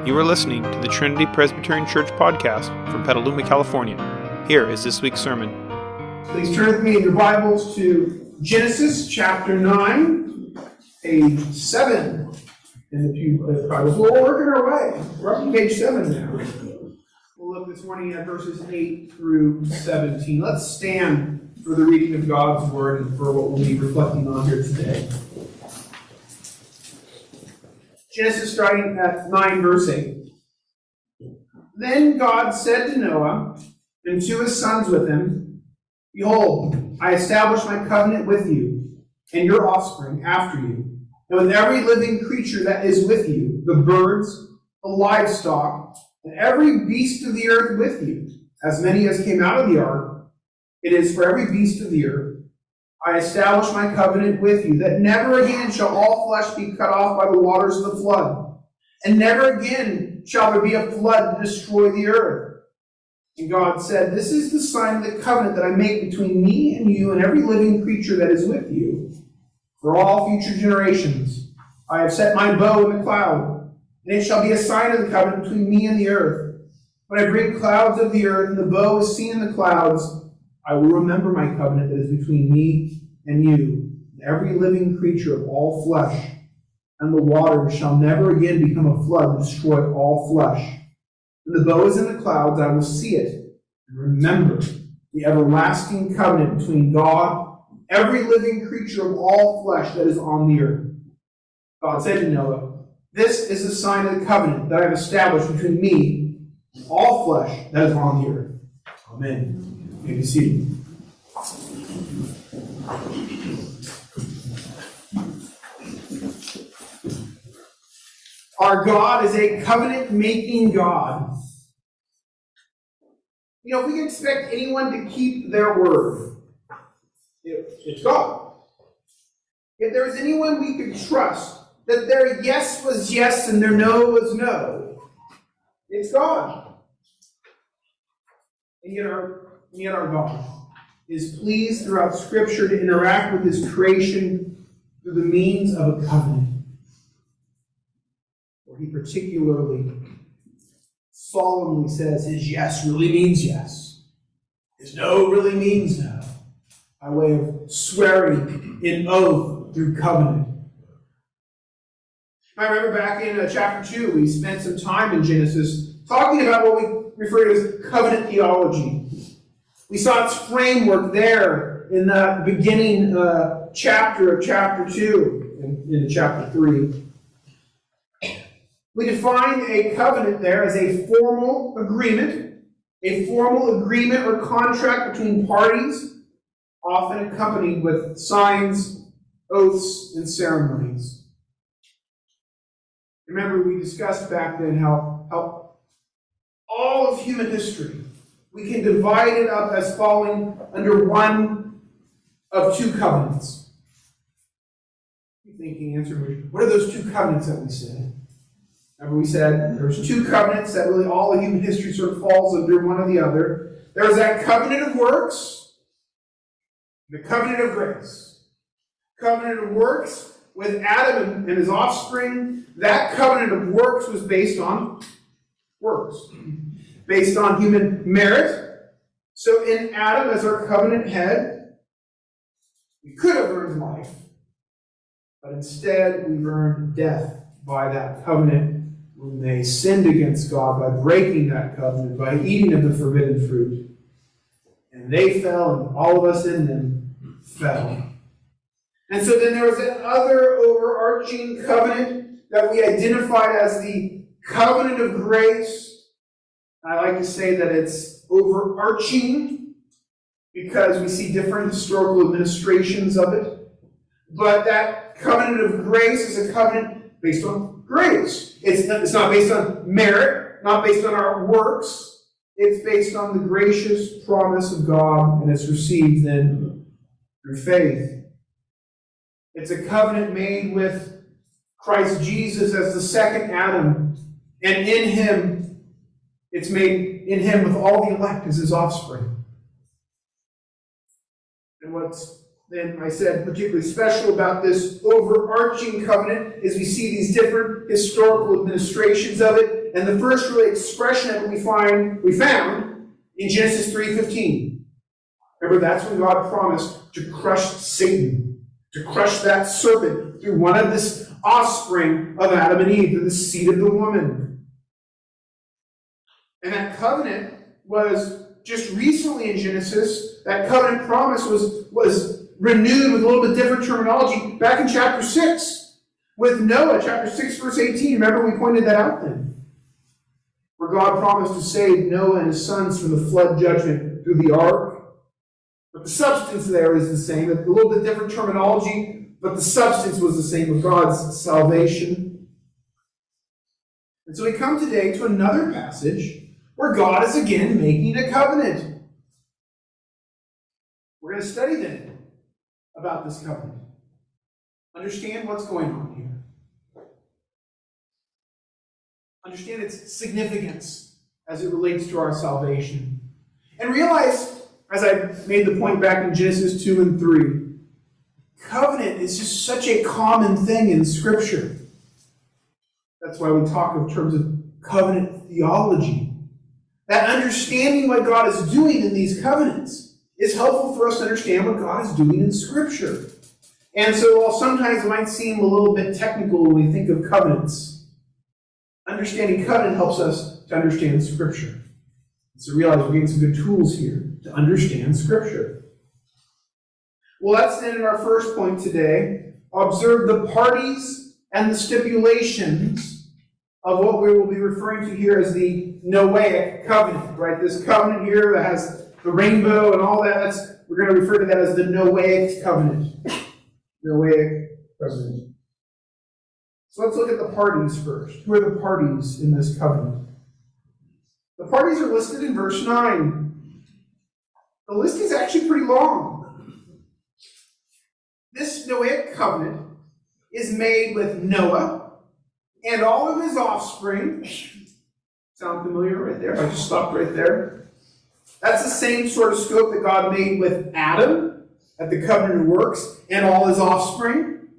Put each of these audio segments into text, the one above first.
You are listening to the Trinity Presbyterian Church podcast from Petaluma, California. Here is this week's sermon. Please turn with me in your Bibles to Genesis chapter 9, page 7 in the Pew Bibles. We're working our way. We're up to page 7 now. We'll look this morning at verses 8 through 17. Let's stand for the reading of God's Word and for what we'll be reflecting on here today. Genesis starting at 9 verse 8. Then God said to Noah and to his sons with him, Behold, I establish my covenant with you and your offspring after you, and with every living creature that is with you, the birds, the livestock, and every beast of the earth with you, as many as came out of the ark. It is for every beast of the earth. I establish my covenant with you, that never again shall all flesh be cut off by the waters of the flood, and never again shall there be a flood to destroy the earth. And God said, This is the sign of the covenant that I make between me and you and every living creature that is with you, for all future generations. I have set my bow in the cloud, and it shall be a sign of the covenant between me and the earth. When I bring clouds of the earth, and the bow is seen in the clouds, I will remember my covenant that is between me and you, and every living creature of all flesh, and the water shall never again become a flood to destroy all flesh. When the bow is in the clouds, I will see it, and remember the everlasting covenant between God, every living creature of all flesh that is on the earth. God said to Noah, This is the sign of the covenant that I have established between me and all flesh that is on the earth. Amen. You may be seated. Our God is a covenant-making God. You know, if we can expect anyone to keep their word, it's God. If there is anyone we could trust that their yes was yes and their no was no, it's God. And yet our God is pleased throughout Scripture to interact with His creation through the means of a covenant. Where He particularly solemnly says His yes really means yes. His no really means no. By way of swearing in oath through covenant. I remember back in chapter 2, we spent some time in Genesis talking about what we refer to as covenant theology. We saw its framework there in the beginning chapter of chapter 2, in chapter 3. We define a covenant there as a formal agreement or contract between parties, often accompanied with signs, oaths, and ceremonies. Remember, we discussed back then how all of human history, we can divide it up as falling under one of two covenants. You're thinking, answering, what are those two covenants that we said? Remember we said there's two covenants that really all of human history sort of falls under one or the other. There's that covenant of works, the covenant of grace. Covenant of works with Adam and his offspring, that covenant of works was based on works. Based on human merit. So in Adam, as our covenant head, we could have earned life, but instead we earned death by that covenant when they sinned against God by breaking that covenant, by eating of the forbidden fruit. And they fell, and all of us in them fell. And so then there was that other overarching covenant that we identified as the covenant of grace. I like to say that it's overarching because we see different historical administrations of it. But that covenant of grace is a covenant based on grace. It's not based on merit, not based on our works. It's based on the gracious promise of God, and it's received then through faith. It's a covenant made with Christ Jesus as the second Adam, and in Him, it's made in Him with all the elect as His offspring. And what's then I said particularly special about this overarching covenant is we see these different historical administrations of it. And the first really expression of it we found in Genesis 3:15. Remember, that's when God promised to crush Satan, to crush that serpent through one of this offspring of Adam and Eve, through the seed of the woman. And that covenant was just recently in Genesis, that covenant promise was renewed with a little bit different terminology back in chapter 6 with Noah, chapter 6, verse 18. Remember, we pointed that out then, where God promised to save Noah and his sons from the flood judgment through the ark. But the substance there is the same, a little bit different terminology, but the substance was the same of God's salvation. And so we come today to another passage where God is again making a covenant. We're going to study then about this covenant. Understand what's going on here. Understand its significance as it relates to our salvation. And realize, as I made the point back in Genesis 2 and 3, covenant is just such a common thing in Scripture. That's why we talk in terms of covenant theology. That understanding what God is doing in these covenants is helpful for us to understand what God is doing in Scripture. And so while sometimes it might seem a little bit technical when we think of covenants, understanding covenant helps us to understand Scripture. So realize we're getting some good tools here to understand Scripture. Well, that's the end of our first point today. Observe the parties and the stipulations of what we will be referring to here as the Noahic covenant, right? This covenant here that has the rainbow and all that, we're going to refer to that as the Noahic covenant. Noahic covenant. So let's look at the parties first. Who are the parties in this covenant? The parties are listed in verse 9. The list is actually pretty long. This Noahic covenant is made with Noah and all of his offspring. Sound familiar right there? If I just stopped right there. That's the same sort of scope that God made with Adam at the covenant of works and all his offspring.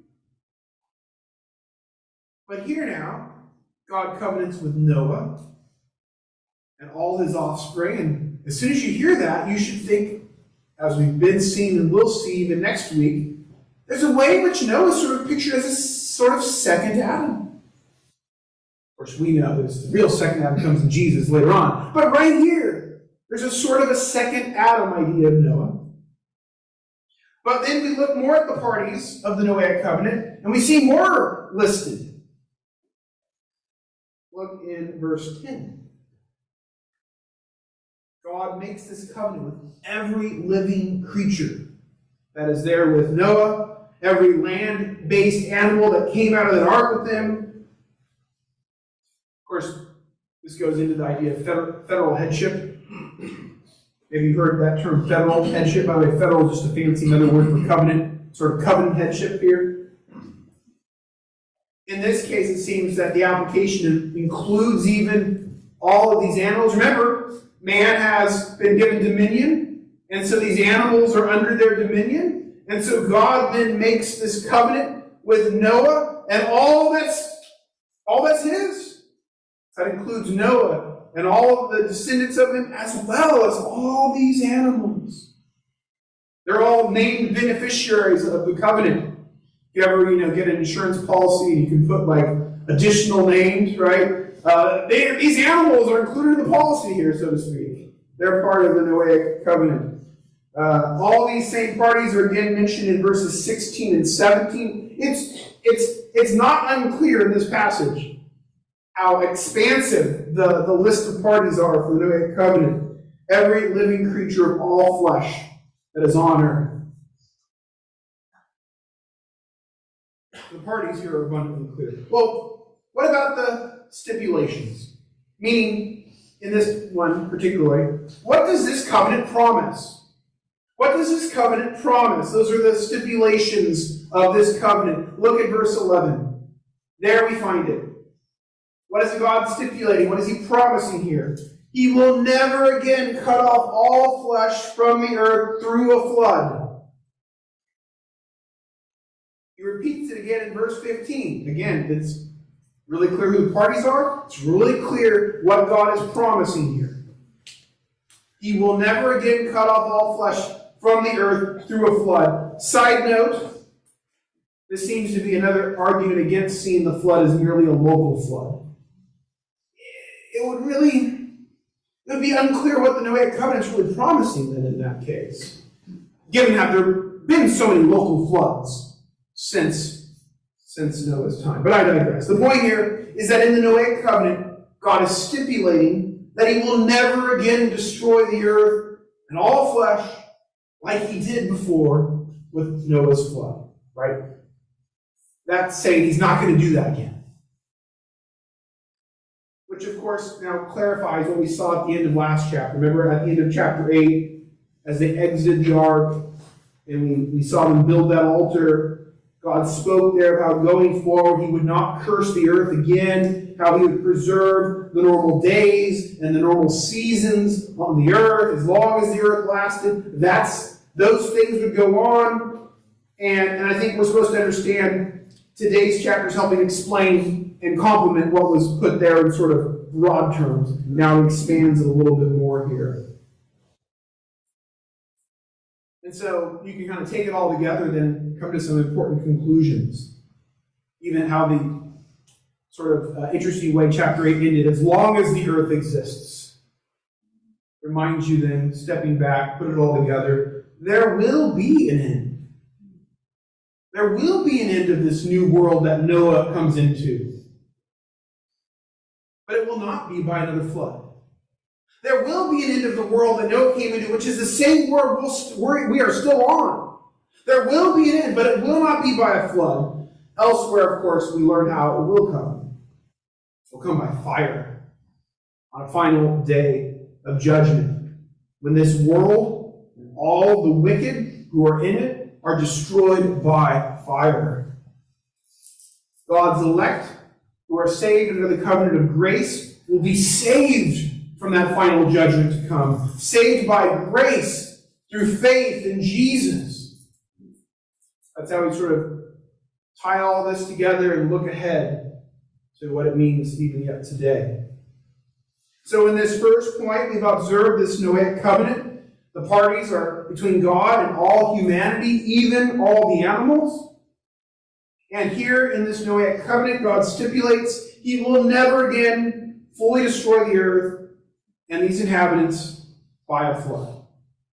But here now, God covenants with Noah and all his offspring. And as soon as you hear that, you should think, as we've been seeing and will see even next week, there's a way in which Noah is sort of pictured as a sort of second Adam. Of course, we know there's the real second Adam comes in Jesus later on. But right here, there's a sort of a second Adam idea of Noah. But then we look more at the parties of the Noahic covenant, and we see more listed. Look in verse 10. God makes this covenant with every living creature that is there with Noah, every land-based animal that came out of that ark with him. Of course, this goes into the idea of federal headship. Maybe you've heard that term, federal headship. By the way, federal is just a fancy another word for covenant, sort of covenant headship here. In this case, it seems that the application includes even all of these animals. Remember, man has been given dominion, and so these animals are under their dominion. And so God then makes this covenant with Noah, and all that's his. That includes Noah and all of the descendants of him, as well as all these animals. They're all named beneficiaries of the covenant. If you ever, get an insurance policy and you can put like additional names, right? These animals are included in the policy here, so to speak. They're part of the Noahic covenant. All these same parties are again mentioned in verses 16 and 17. It's not unclear in this passage how expansive the list of parties are for the Noahic covenant. Every living creature of all flesh that is on earth. The parties here are abundantly clear. Well, what about the stipulations? Meaning, in this one particularly, what does this covenant promise? What does this covenant promise? Those are the stipulations of this covenant. Look at verse 11. There we find it. What is God stipulating? What is he promising here? He will never again cut off all flesh from the earth through a flood. He repeats it again in verse 15. Again, it's Really clear who the parties are. It's really clear what God is promising here. He will never again cut off all flesh from the earth through a flood. Side note, this seems to be another argument against seeing the flood as merely a local flood. It would be unclear what the Noahic covenant is really promising then in that case, given that there have been so many local floods since Noah's time. But I digress. The point here is that in the Noahic covenant, God is stipulating that he will never again destroy the earth and all flesh like he did before with Noah's flood. Right? That's saying he's not going to do that again. Which, of course, now clarifies what we saw at the end of last chapter. Remember, at the end of chapter 8, as they exited the ark, and we saw them build that altar, God spoke there about going forward, he would not curse the earth again, how he would preserve the normal days and the normal seasons on the earth as long as the earth lasted. Those things would go on. And I think we're supposed to understand today's chapter is helping explain and complement what was put there in sort of broad terms. Now it expands it a little bit more here. And so you can kind of take it all together, then come to some important conclusions. Even how the sort of interesting way chapter 8 ended, as long as the earth exists. Reminds you then, stepping back, put it all together, there will be an end. There will be an end of this new world that Noah comes into. But it will not be by another flood. There will be an end of the world that Noah came into, which is the same world we are still on. There will be an end, but it will not be by a flood. Elsewhere, of course, we learn how it will come. It will come by fire on a final day of judgment, when this world and all the wicked who are in it are destroyed by fire. God's elect, who are saved under the covenant of grace, will be saved from that final judgment to come. Saved by grace through faith in Jesus. That's how we sort of tie all this together and look ahead to what it means even yet today. So in this first point, we've observed this Noahic covenant. The parties are between God and all humanity, even all the animals. And here in this Noahic covenant, God stipulates he will never again fully destroy the earth and these inhabitants by a flood.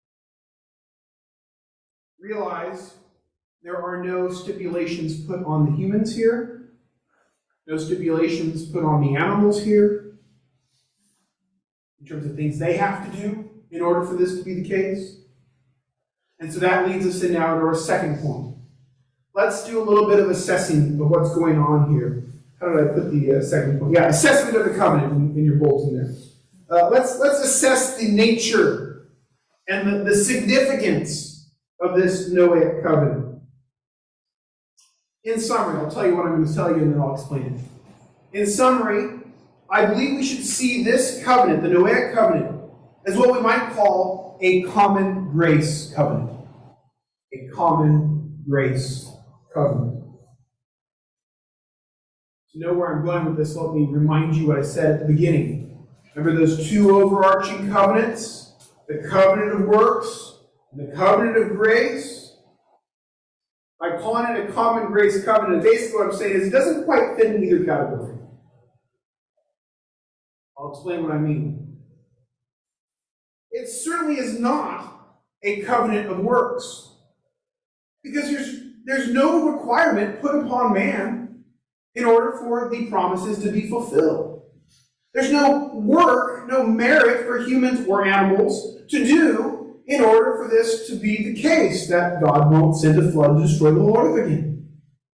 Realize there are no stipulations put on the humans here, no stipulations put on the animals here, in terms of things they have to do in order for this to be the case. And so that leads us in now to our second point. Let's do a little bit of assessing of what's going on here. How did I put the second point? Yeah, assessment of the covenant in your bulletin there. Let's assess the nature and the significance of this Noahic covenant. In summary, I'll tell you what I'm going to tell you and then I'll explain it. In summary, I believe we should see this covenant, the Noahic covenant, as what we might call a common grace covenant. A common grace covenant. To know where I'm going with this, let me remind you what I said at the beginning. Remember those two overarching covenants? The covenant of works and the covenant of grace? By calling it a common grace covenant, basically what I'm saying is it doesn't quite fit in either category. I'll explain what I mean. It certainly is not a covenant of works. Because there's no requirement put upon man in order for the promises to be fulfilled. There's no work, no merit for humans or animals to do in order for this to be the case, that God won't send a flood to destroy the whole earth again.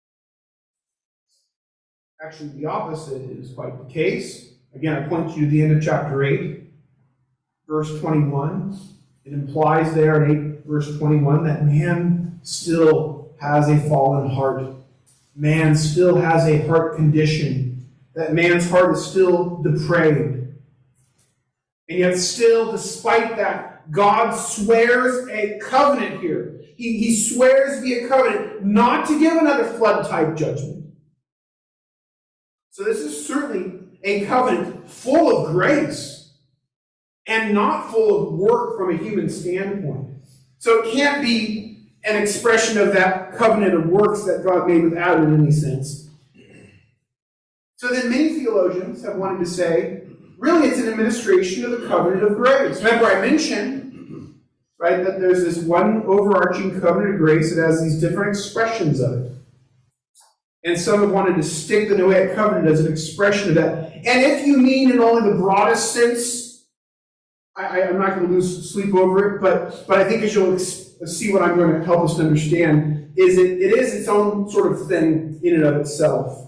Actually, the opposite is quite the case. Again, I point you to the end of chapter 8, verse 21. It implies there in 8, verse 21, that man still has a fallen heart. Man still has a heart condition. That man's heart is still depraved. And yet still, despite that, God swears a covenant here. He swears via covenant not to give another flood-type judgment. So this is certainly a covenant full of grace and not full of work from a human standpoint. So it can't be an expression of that covenant of works that God made with Adam in any sense. So then many theologians have wanted to say, really it's an administration of the covenant of grace. Remember I mentioned, right, that there's this one overarching covenant of grace that has these different expressions of it. And some have wanted to stick the Noahic covenant as an expression of that. And if you mean in only the broadest sense, I'm not going to lose sleep over it, but I think as you'll see what I'm going to help us to understand, is it is its own sort of thing in and of itself.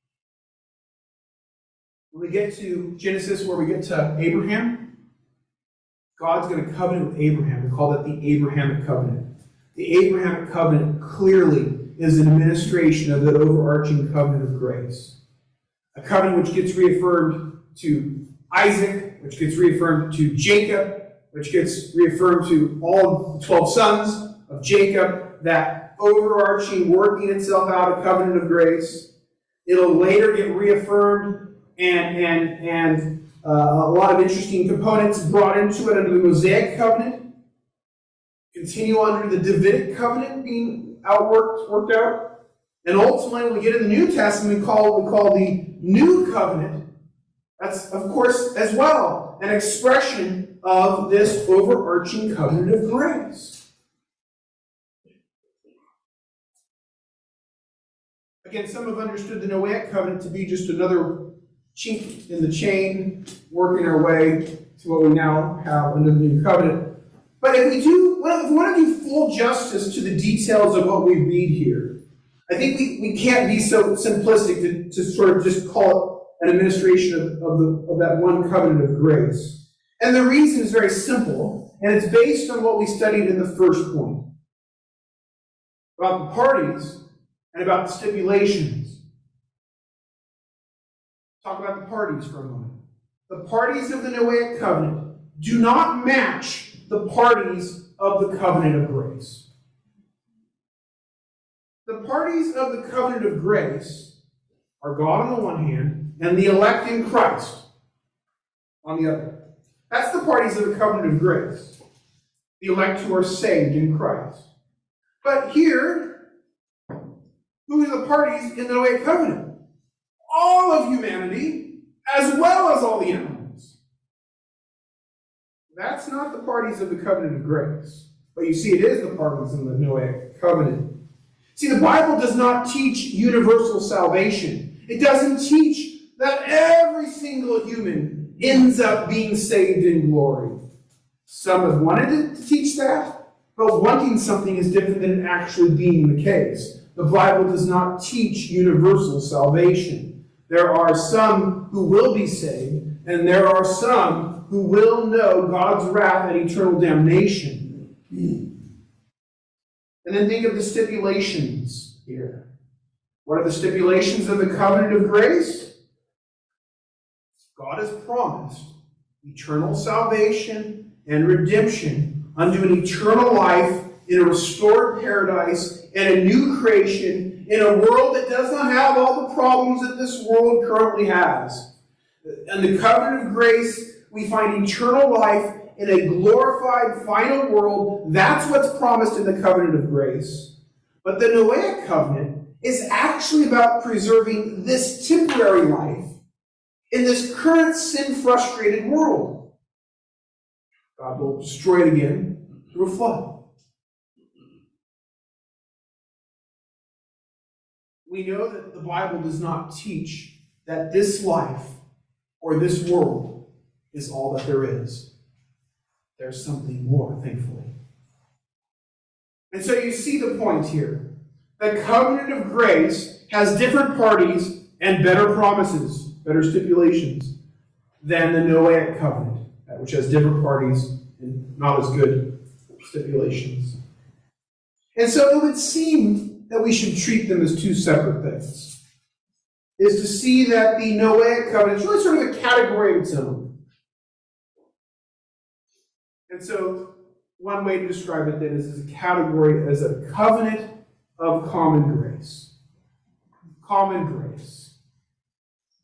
When we get to Genesis, where we get to Abraham, God's going to covenant with Abraham. We call that the Abrahamic covenant. The Abrahamic covenant clearly is an administration of that overarching covenant of grace. A covenant which gets reaffirmed to Isaac, which gets reaffirmed to Jacob, which gets reaffirmed to all the 12 sons of Jacob, that overarching working itself out a covenant of grace. It'll later get reaffirmed and a lot of interesting components brought into it under the Mosaic covenant. Continue under the Davidic covenant being worked out. And ultimately, when we get in the New Testament, we call the New Covenant. That's, of course, as well, an expression of this overarching covenant of grace. Again, some have understood the Noahic covenant to be just another chink in the chain, working our way to what we now have under the New Covenant. But if we want to do full justice to the details of what we read here, I think we can't be so simplistic to sort of just call it an administration of that one covenant of grace. And the reason is very simple, and it's based on what we studied in the first point about the parties and about the stipulations. Talk about the parties for a moment. The parties of the Noahic covenant do not match the parties of the covenant of grace. The parties of the covenant of grace are God on the one hand and the elect in Christ on the other. That's the parties of the covenant of grace. The elect who are saved in Christ. But here, who are the parties in the Noahic covenant? All of humanity, as well as all the animals. That's not the parties of the covenant of grace. But you see, it is the parties in the Noahic covenant. See, the Bible does not teach universal salvation. It doesn't teach that every single human ends up being saved in glory. Some have wanted to teach that, but wanting something is different than it actually being the case. The Bible does not teach universal salvation. There are some who will be saved, and there are some who will know God's wrath and eternal damnation. And then think of the stipulations here. What are the stipulations of the covenant of grace? God has promised eternal salvation and redemption unto an eternal life in a restored paradise and a new creation in a world that does not have all the problems that this world currently has. In the covenant of grace, we find eternal life in a glorified final world. That's what's promised in the covenant of grace. But the Noahic covenant is actually about preserving this temporary life in this current sin-frustrated world. God will destroy it again through a flood. We know that the Bible does not teach that this life or this world is all that there is. There's something more, thankfully. And so you see the point here. The covenant of grace has different parties and better promises, better stipulations, than the Noahic covenant, which has different parties and not as good stipulations. And so it would seem that we should treat them as two separate things. Is to see that the Noahic covenant is really sort of a category of its own. And so one way to describe it then is as a category, as a covenant of common grace. Common grace.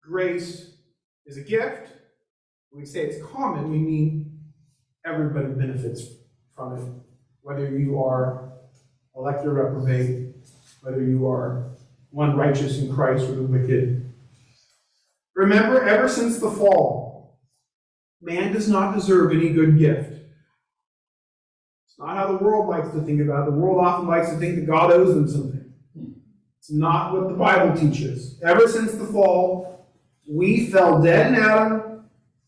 grace is a gift. When we say it's common, we mean everybody benefits from it, whether you are elect or reprobate, whether you are one righteous in Christ or the wicked. Remember, ever since the fall, man does not deserve any good gift. It's not how the world likes to think about it. The world often likes to think that God owes them something. It's not what the Bible teaches. Ever since the fall, we fell dead in Adam.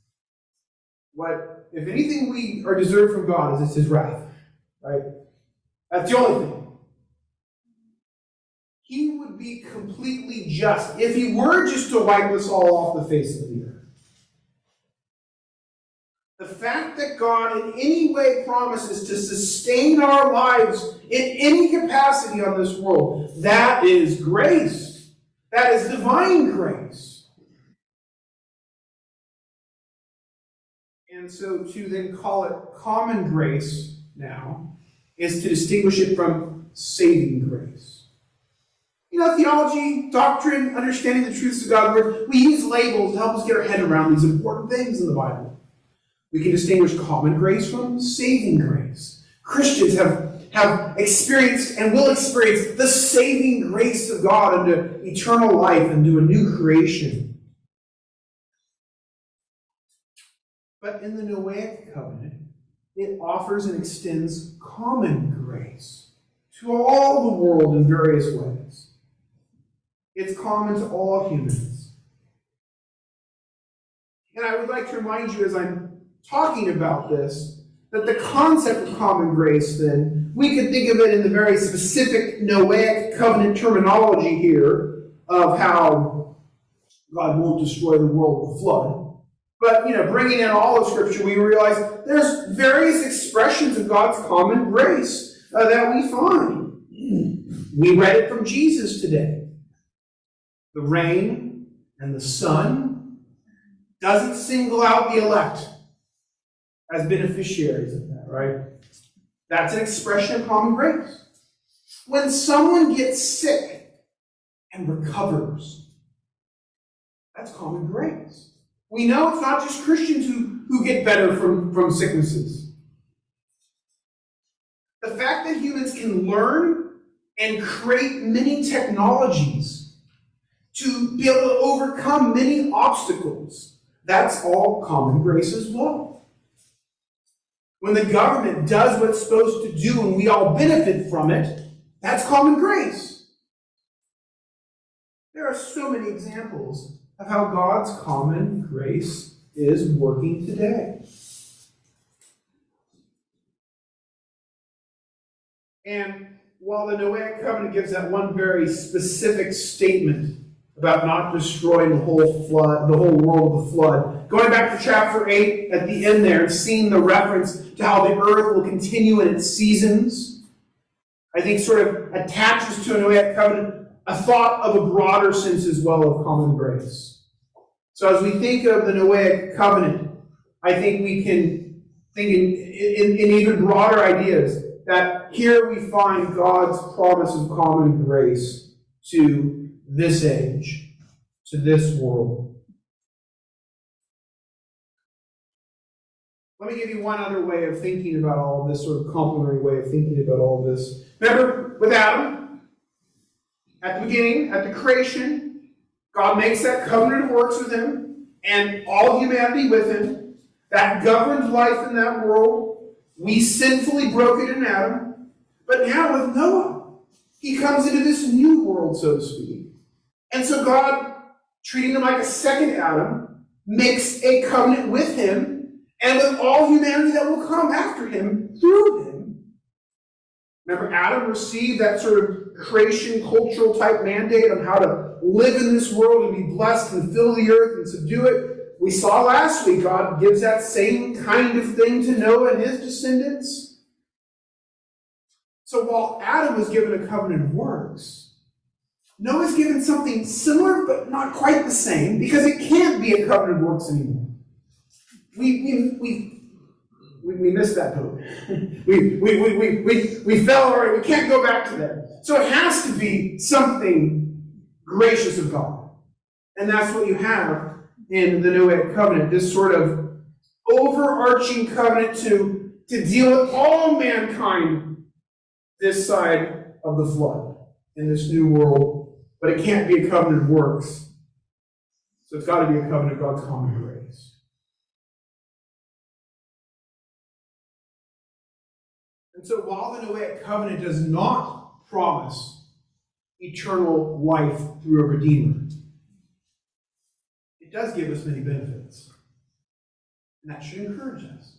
What, if anything, we are deserved from God is His wrath. Right? That's the only thing. He would be completely just if He were just to wipe us all off the face of the earth. The fact that God in any way promises to sustain our lives in any capacity on this world, that is grace. That is divine grace. And so to then call it common grace now is to distinguish it from saving grace. You know, theology, doctrine, understanding the truths of God's Word, we use labels to help us get our head around these important things in the Bible. We can distinguish common grace from saving grace. Christians have experienced and will experience the saving grace of God into eternal life and to a new creation. But in the Noahic covenant, it offers and extends common grace to all the world in various ways. It's common to all humans. And I would like to remind you as I'm talking about this, that the concept of common grace, then, we could think of it in the very specific Noahic covenant terminology here of how God won't destroy the world with a flood. But, bringing in all of Scripture, we realize there's various expressions of God's common grace that we find. We read it from Jesus today. The rain and the sun doesn't single out the elect as beneficiaries of that, right? That's an expression of common grace. When someone gets sick and recovers, that's common grace. We know it's not just Christians who get better from sicknesses. The fact that humans can learn and create many technologies to be able to overcome many obstacles, that's all common grace as well. When the government does what it's supposed to do and we all benefit from it, that's common grace. There are so many examples of how God's common grace is working today. And while the Noahic covenant gives that one very specific statement about not destroying the whole world with the flood, going back to chapter 8 at the end there, seeing the reference to how the earth will continue in its seasons, I think sort of attaches to a Noahic covenant a thought of a broader sense as well of common grace. So as we think of the Noahic covenant, I think we can think in even broader ideas that here we find God's promise of common grace to this age, to this world. Let me give you one other way of thinking about all of this, sort of complementary way of thinking about all of this. Remember, with Adam, at the beginning, at the creation, God makes that covenant of works with him, and all humanity with him. That governed life in that world. We sinfully broke it in Adam. But now with Noah, he comes into this new world, so to speak. And so God, treating him like a second Adam, makes a covenant with him and with all humanity that will come after him through him. Remember, Adam received that sort of creation, cultural type mandate on how to live in this world and be blessed and fill the earth and subdue it. We saw last week God gives that same kind of thing to Noah and his descendants. So while Adam was given a covenant of works, Noah's given something similar but not quite the same, because it can't be a covenant of works anymore. We missed that boat. we fell already. We can't go back to that. So it has to be something gracious of God. And that's what you have in the Noahic covenant, this sort of overarching covenant to deal with all mankind this side of the flood in this new world. But it can't be a covenant of works. So it's got to be a covenant of God's common grace. And so while the Noahic covenant does not promise eternal life through a Redeemer, it does give us many benefits. And that should encourage us.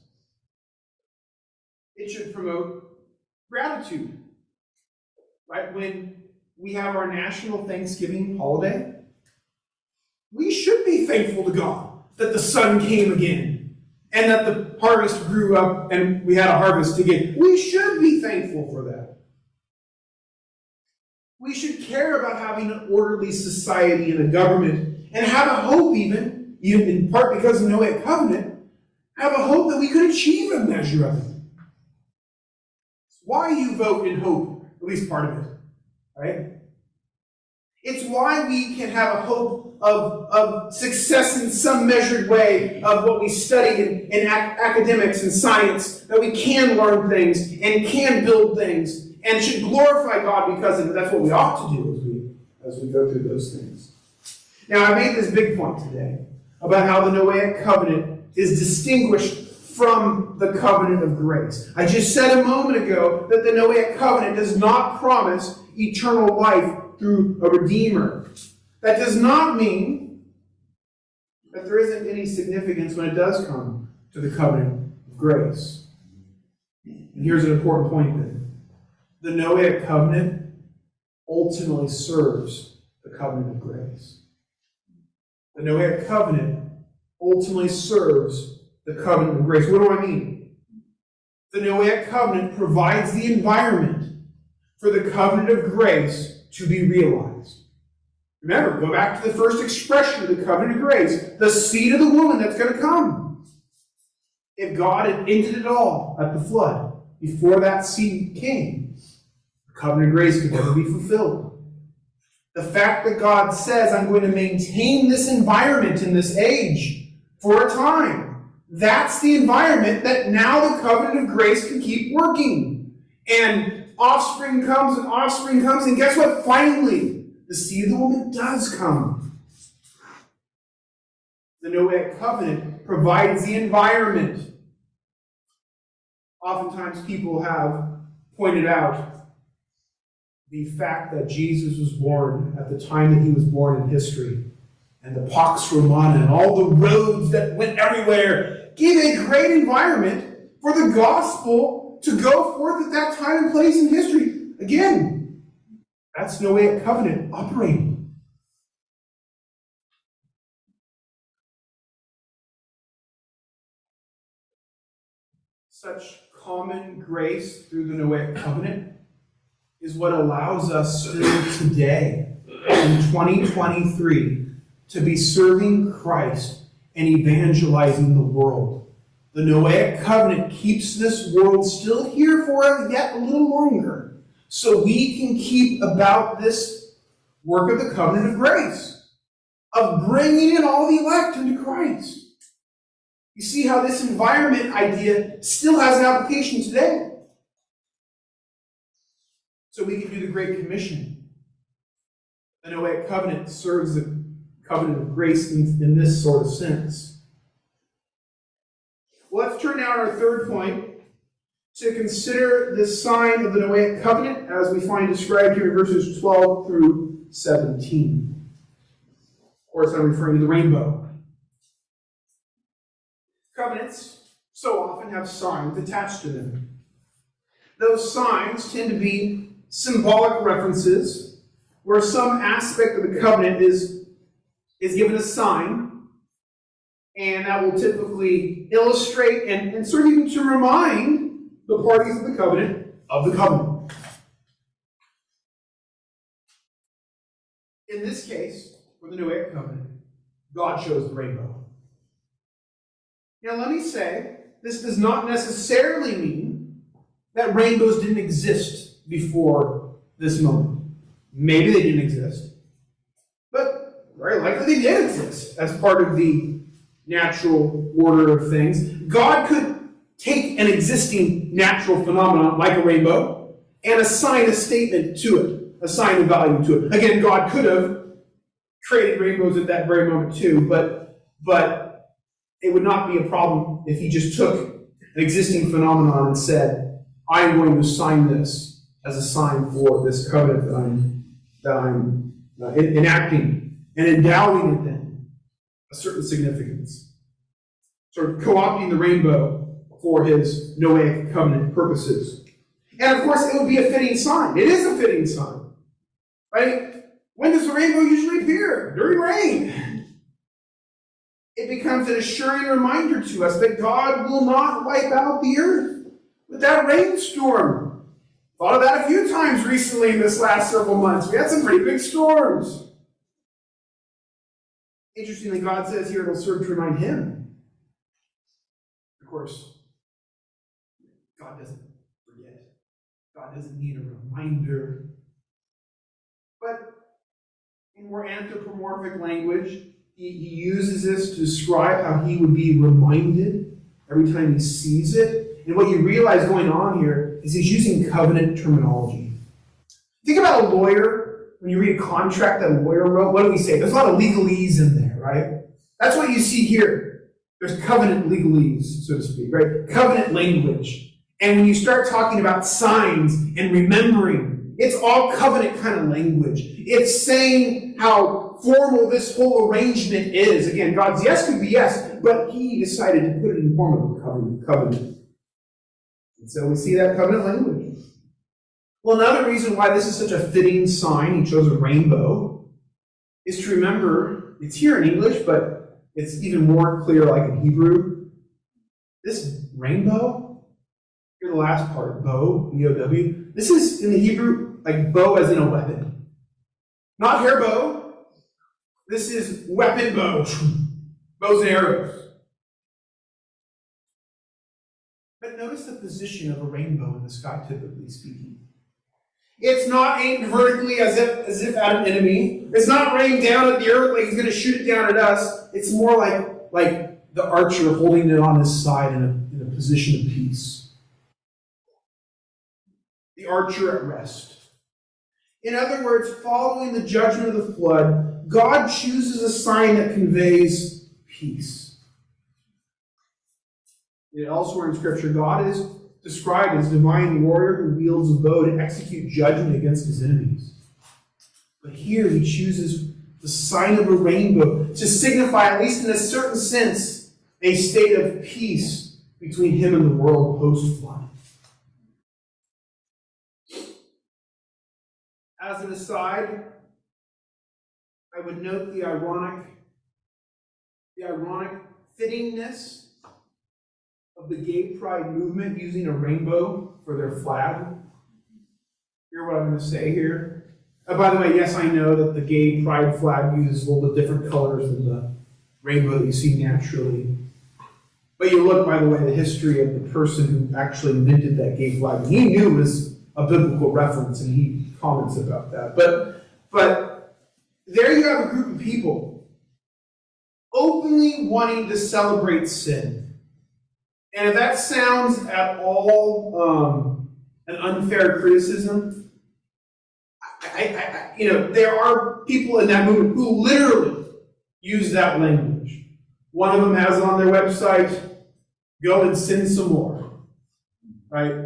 It should promote gratitude. Right? When we have our national Thanksgiving holiday, we should be thankful to God that the sun came again and that the harvest grew up and we had a harvest again. We should be thankful for that. We should care about having an orderly society and a government and have a hope even in part because of the Noahic covenant, have a hope that we could achieve a measure of it. It's why you vote in hope, at least part of it, right? It's why we can have a hope of success in some measured way of what we study in academics and science, that we can learn things and can build things and should glorify God because of it. That's what we ought to do as we go through those things. Now, I made this big point today about how the Noahic covenant is distinguished from the covenant of grace. I just said a moment ago that the Noahic covenant does not promise eternal life through a Redeemer. That does not mean that there isn't any significance when it does come to the covenant of grace. And here's an important point then. The Noahic covenant ultimately serves the covenant of grace. The Noahic covenant ultimately serves the covenant of grace. What do I mean? The Noahic covenant provides the environment for the covenant of grace to be realized. Remember, go back to the first expression of the covenant of grace, the seed of the woman that's going to come. If God had ended it all at the flood, before that seed came, the covenant of grace could never be fulfilled. The fact that God says, I'm going to maintain this environment in this age for a time, that's the environment that now the covenant of grace can keep working. And offspring comes, and guess what? Finally, the seed of the woman does come. The Noahic covenant provides the environment. Oftentimes people have pointed out the fact that Jesus was born at the time that he was born in history, and the Pax Romana and all the roads that went everywhere gave a great environment for the gospel to go forth at that time and place in history. Again, that's Noahic covenant operating. Such common grace through the Noahic covenant is what allows us still today, in 2023, to be serving Christ and evangelizing the world. The Noahic covenant keeps this world still here for yet a little longer, so we can keep about this work of the covenant of grace, of bringing in all the elect into Christ. You see how this environment idea still has an application today. So we can do the Great Commission. The Noahic covenant serves the covenant of grace in this sort of sense. Well, let's turn now to our third point to consider the sign of the Noahic covenant as we find described here in verses 12 through 17. Of course, I'm referring to the rainbow. Covenants so often have signs attached to them. Those signs tend to be symbolic references where some aspect of the covenant is given a sign, and that will typically illustrate and sort of even to remind the parties of the covenant of the covenant. In this case, for the Noahic covenant, God chose the rainbow. Now, let me say, this does not necessarily mean that rainbows didn't exist before this moment. Maybe they didn't exist. But very likely they did exist as part of the natural order of things. God could take an existing natural phenomenon like a rainbow and assign a statement to it, assign a value to it. Again, God could have created rainbows at that very moment too, but it would not be a problem if he just took an existing phenomenon and said, I'm going to assign this as a sign for this covenant that I'm enacting and endowing it then a certain significance. Sort of co-opting the rainbow for his Noahic covenant purposes. And of course, it would be a fitting sign. It is a fitting sign. Right? When does the rainbow usually appear? During rain. It becomes an assuring reminder to us that God will not wipe out the earth with that rainstorm. Thought of that a few times recently in this last several months. We had some pretty big storms. Interestingly, God says here it'll serve to remind him. Of course, God doesn't forget. God doesn't need a reminder. But in more anthropomorphic language, he uses this to describe how he would be reminded every time he sees it. And what you realize going on here is he's using covenant terminology. Think about a lawyer. When you read a contract that a lawyer wrote, what do we say? There's a lot of legalese in there, right? That's what you see here. There's covenant legalese, so to speak, right? Covenant language. And when you start talking about signs and remembering, it's all covenant kind of language. It's saying how formal this whole arrangement is. Again, God's yes could be yes, but he decided to put it in form of a covenant. And so we see that covenant language. Well, another reason why this is such a fitting sign, he chose a rainbow, is to remember, it's here in English, but it's even more clear like in Hebrew. This rainbow, here the last part, bow, B-O-W, this is in the Hebrew like bow as in a weapon. Not hair bow. This is weapon bow. Bows and arrows. But notice the position of a rainbow in the sky, typically speaking. It's not aimed vertically as if at an enemy. It's not raining down at the earth like he's going to shoot it down at us. It's more like the archer holding it on his side in a position of peace. The archer at rest. In other words, following the judgment of the flood, God chooses a sign that conveys peace. Elsewhere in Scripture, God is described as a divine warrior who wields a bow to execute judgment against his enemies. But here he chooses the sign of a rainbow to signify, at least in a certain sense, a state of peace between him and the world post-flood. As an aside, I would note the ironic fittingness of the gay pride movement using a rainbow for their flag. Hear what I'm going to say here? By the way, yes, I know that the gay pride flag uses a little bit different colors than the rainbow that you see naturally. But you look, by the way, at the history of the person who actually minted that gay flag. And he knew it was a biblical reference, and he comments about that. But there you have a group of people openly wanting to celebrate sin. And if that sounds at all an unfair criticism, there are people in that movement who literally use that language. One of them has it on their website, "Go and sin some more." Right?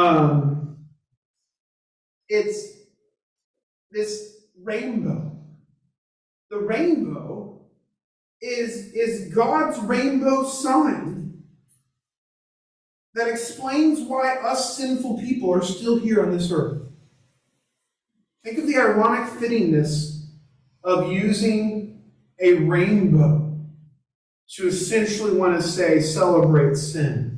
It's this rainbow. The rainbow is God's rainbow sign that explains why us sinful people are still here on this earth. Think of the ironic fittingness of using a rainbow to essentially want to say, celebrate sin.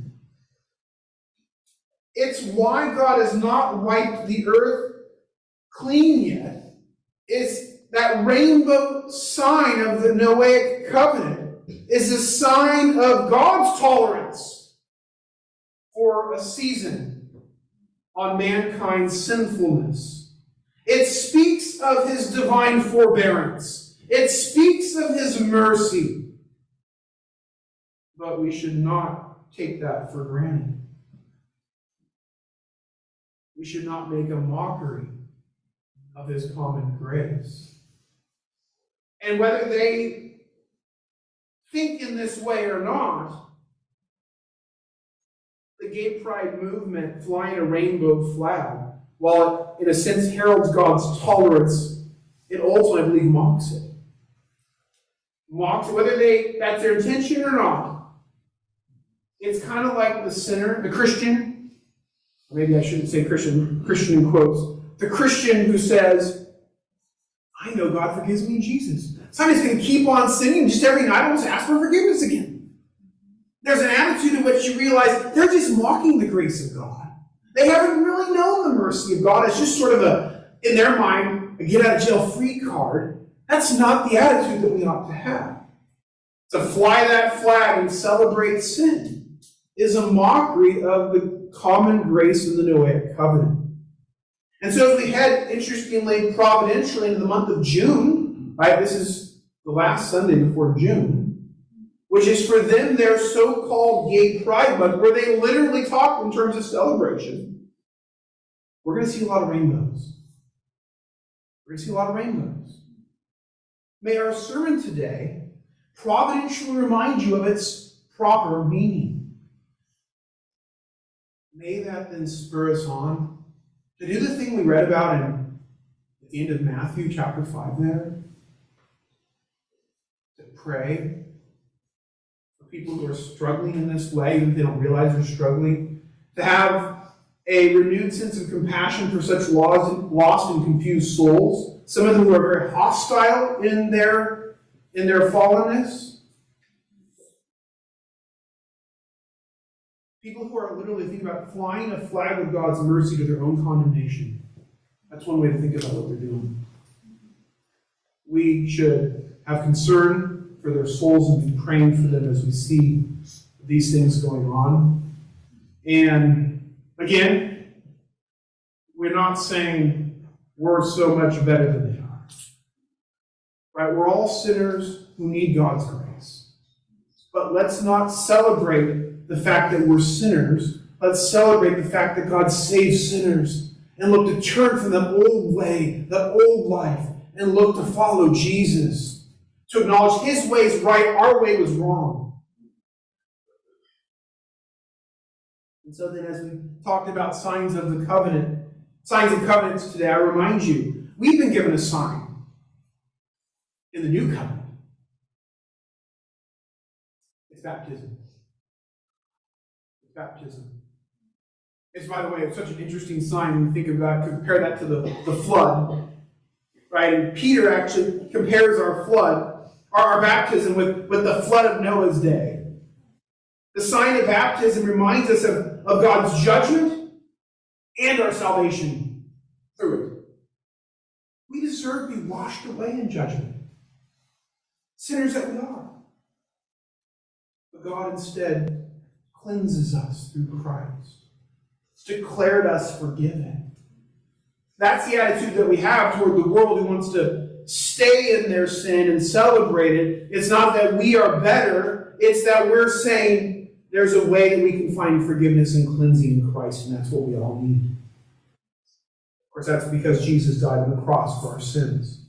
It's why God has not wiped the earth clean yet. It's that rainbow sign of the Noahic covenant is a sign of God's tolerance for a season on mankind's sinfulness. It speaks of his divine forbearance. It speaks of his mercy. But we should not take that for granted. We should not make a mockery of his common grace. And whether they think in this way or not, the gay pride movement flying a rainbow flag, while it in a sense heralds God's tolerance, it ultimately, I believe, mocks it. Mocks it, whether that's their intention or not. It's kind of like the sinner, the Christian, or maybe I shouldn't say Christian in quotes, the Christian who says, I know God forgives me in Jesus. So I'm just going to keep on sinning just every night. I almost ask for forgiveness again. There's an attitude in which you realize they're just mocking the grace of God. They haven't really known the mercy of God. It's just sort of in their mind, a get out of jail free card. That's not the attitude that we ought to have. To fly that flag and celebrate sin is a mockery of the common grace of the Noahic covenant. And so as we head, interestingly, providentially into the month of June, right? This is the last Sunday before June, which is for them their so-called gay pride month, where they literally talk in terms of celebration. We're going to see a lot of rainbows. We're going to see a lot of rainbows. May our sermon today providentially remind you of its proper meaning. May that then spur us on to do the thing we read about at the end of Matthew chapter 5 there. To pray for people who are struggling in this way, even if they don't realize they're struggling. To have a renewed sense of compassion for such lost and confused souls. Some of them who are very hostile in their fallenness. People who are literally thinking about flying a flag of God's mercy to their own condemnation. That's one way to think about what they're doing. We should have concern for their souls and be praying for them as we see these things going on. And again, we're not saying we're so much better than they are. Right? We're all sinners who need God's grace. But let's not celebrate the fact that we're sinners. Let's celebrate the fact that God saves sinners and look to turn from that old way, that old life, and look to follow Jesus. To acknowledge his way is right, our way was wrong. And so then as we talked about signs of the covenant, signs and covenants today, I remind you, we've been given a sign in the new covenant. It's baptism. Baptism. It's, by the way, such an interesting sign when you think about, compare that to the flood. Right? And Peter actually compares our flood, our baptism, with the flood of Noah's day. The sign of baptism reminds us of God's judgment and our salvation through it. We deserve to be washed away in judgment. Sinners that we are. But God instead cleanses us through Christ. It's declared us forgiven. That's the attitude that we have toward the world who wants to stay in their sin and celebrate it. It's not that we are better, it's that we're saying there's a way that we can find forgiveness and cleansing in Christ, and that's what we all need. Of course, that's because Jesus died on the cross for our sins.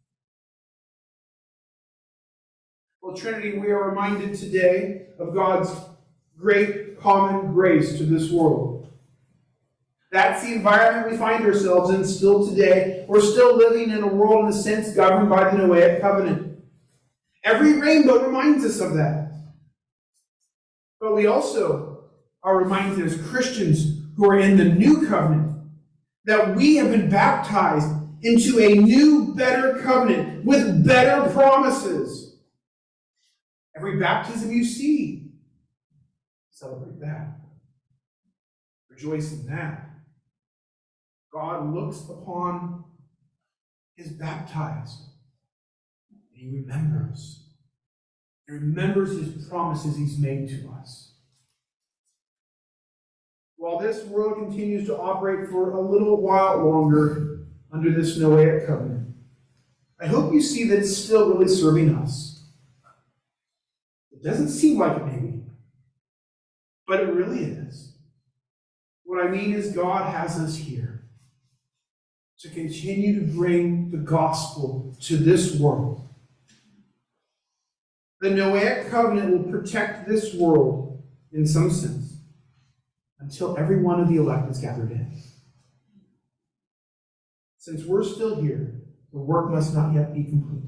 Well, Trinity, we are reminded today of God's great common grace to this world. That's the environment we find ourselves in still today. We're still living in a world, in a sense, governed by the Noahic covenant. Every rainbow reminds us of that. But we also are reminded as Christians who are in the new covenant that we have been baptized into a new, better covenant with better promises. Every baptism you see, celebrate that. Rejoice in that. God looks upon his baptized, and he remembers. He remembers his promises he's made to us. While this world continues to operate for a little while longer under this Noahic covenant, I hope you see that it's still really serving us. It doesn't seem like it maybe, but it really is. What I mean is God has us here to continue to bring the gospel to this world. The Noahic covenant will protect this world in some sense until every one of the elect is gathered in. Since we're still here, the work must not yet be complete.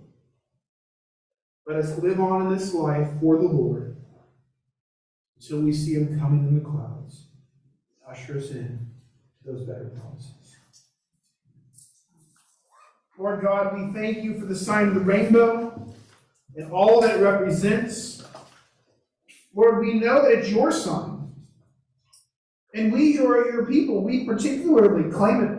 Let us live on in this life for the Lord until we see him coming in the clouds. Usher us in to those better promises. Lord God, we thank you for the sign of the rainbow and all that it represents. Lord, we know that it's your sign. And we who are your people, we particularly claim it.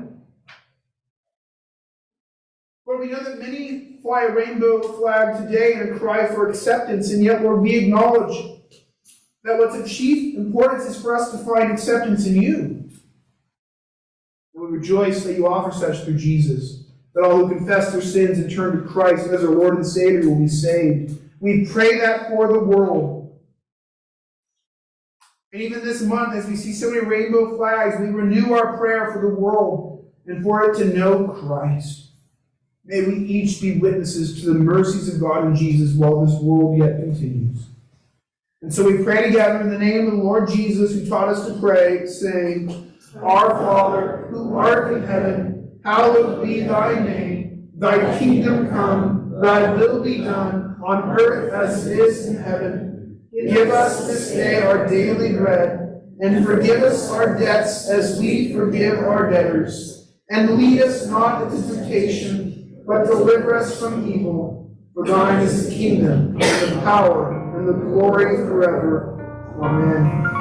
Lord, we know that many fly a rainbow flag today in a cry for acceptance, and yet, Lord, we acknowledge that what's of chief importance is for us to find acceptance in you. And we rejoice that you offer such through Jesus, that all who confess their sins and turn to Christ as our Lord and Savior will be saved. We pray that for the world. And even this month, as we see so many rainbow flags, we renew our prayer for the world and for it to know Christ. May we each be witnesses to the mercies of God in Jesus while this world yet continues. And so we pray together in the name of the Lord Jesus, who taught us to pray, saying, Our Father, who art in heaven, hallowed be thy name. Thy kingdom come, thy will be done, on earth as it is in heaven. Give us this day our daily bread, and forgive us our debts as we forgive our debtors. And lead us not into temptation, but deliver us from evil. For thine is the kingdom, and the power, and the glory forever. Amen.